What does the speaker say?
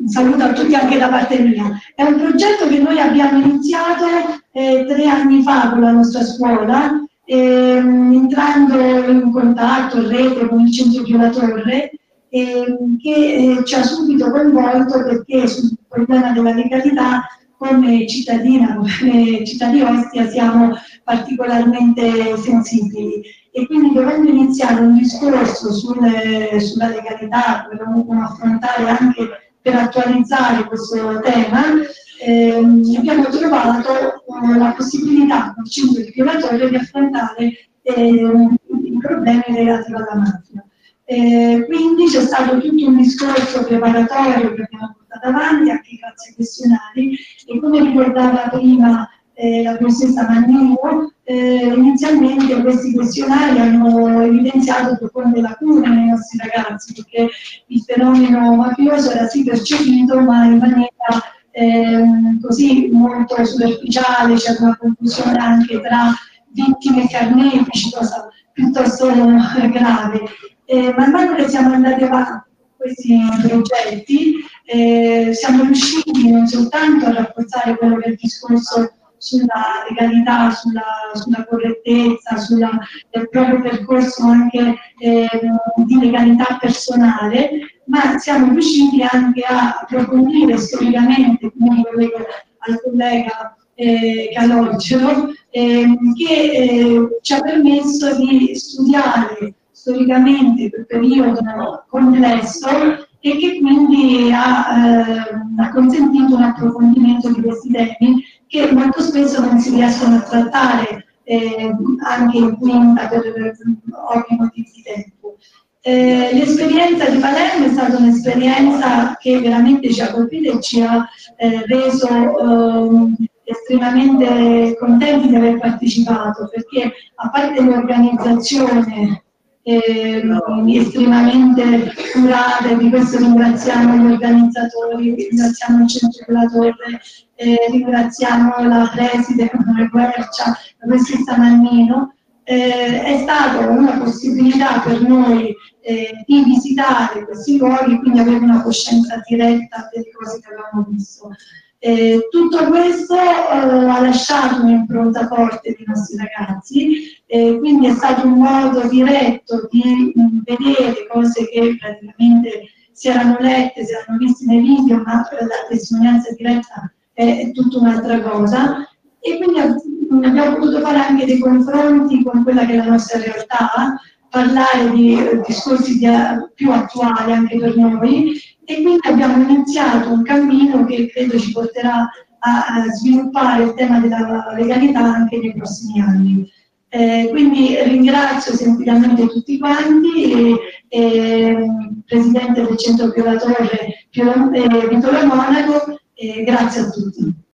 un saluto a tutti anche da parte mia. È un progetto che noi abbiamo iniziato 3 anni fa con la nostra scuola, entrando in contatto, in rete con il Centro Pio La Torre, che ci ha subito coinvolto perché sul problema della legalità come cittadina, come città di Ostia siamo particolarmente sensibili e quindi dovendo iniziare un discorso sulla legalità, dovremmo affrontare anche per attualizzare questo tema, abbiamo trovato la possibilità con il Centro di Pio La Torre di affrontare i problemi relativi alla mafia. Quindi c'è stato tutto un discorso preparatorio che abbiamo portato avanti anche grazie ai questionari e come ricordava prima la professoressa Mannino, inizialmente questi questionari hanno evidenziato profonde lacune nei nostri ragazzi perché il fenomeno mafioso era sì percepito ma in maniera così molto superficiale, c'era una confusione anche tra vittime e carnefici, cosa piuttosto grave. Man mano che siamo andati avanti con questi progetti, siamo riusciti non soltanto a rafforzare quello che è il discorso sulla legalità, sulla correttezza, del proprio percorso anche di legalità personale, ma siamo riusciti anche a approfondire storicamente, quindi collego al collega Calogero, che ci ha permesso di studiare storicamente quel periodo complesso e che quindi ha consentito un approfondimento di questi temi che molto spesso non si riescono a trattare anche in quinta per ovvi motivi di tempo. L'esperienza di Palermo è stata un'esperienza che veramente ci ha colpito e ci ha reso estremamente contenti di aver partecipato, perché a parte l'organizzazione estremamente curata, e di questo ringraziamo gli organizzatori, ringraziamo il Centro Pio La Torre, ringraziamo la preside Quercia, la professoressa Mannino, è stata una possibilità per noi di visitare questi luoghi, quindi avere una coscienza diretta delle cose che avevamo visto. Tutto questo ha lasciato un'impronta forte dei nostri ragazzi, quindi è stato un modo diretto di vedere cose che praticamente si erano lette, si erano viste nei video, ma la testimonianza diretta è tutta un'altra cosa. E quindi abbiamo potuto fare anche dei confronti con quella che è la nostra realtà, parlare di discorsi più attuali anche per noi, e quindi abbiamo iniziato un cammino che credo ci porterà a sviluppare il tema della legalità anche nei prossimi anni. Quindi ringrazio semplicemente tutti quanti e Presidente del Centro Pio La Torre, Vittorio Monaco, e grazie a tutti.